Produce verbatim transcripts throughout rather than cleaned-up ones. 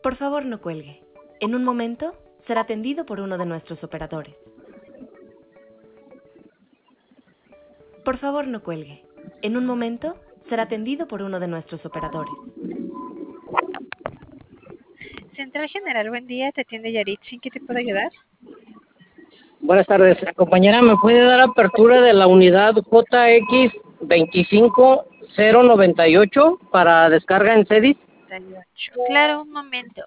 Por favor, no cuelgue. En un momento será atendido por uno de nuestros operadores. Por favor, no cuelgue. En un momento será atendido por uno de nuestros operadores. Central General, buen día, te atiende Yaritzi, ¿en qué te puedo ayudar? Buenas tardes, compañera, ¿me puede dar apertura de la unidad J X veinticinco cero noventa y ocho para descarga en CEDIS? Claro, un momento.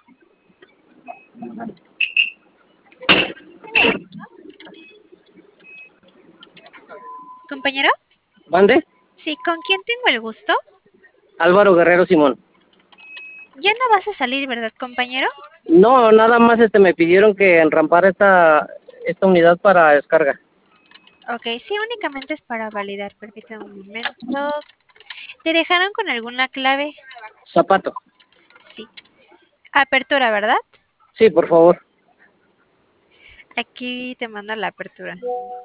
¿Compañero? ¿Mande? Sí, ¿con quién tengo el gusto? Álvaro Guerrero Simón. Ya no vas a salir, ¿verdad, compañero? No, nada más este me pidieron que enrampara esta, esta unidad para descarga. Ok, sí, únicamente es para validar, permítame un momento. ¿Te dejaron con alguna clave? Zapato. Sí. Apertura, ¿verdad? Sí, por favor. Aquí te manda la apertura.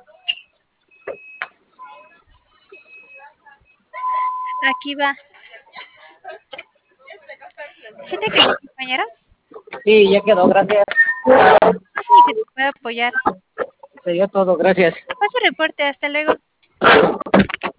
Aquí va. ¿Sí te quedó, compañero? Sí, ya quedó, gracias. No sé ni que te puedo apoyar. Sería todo, gracias. Paso reporte, hasta luego.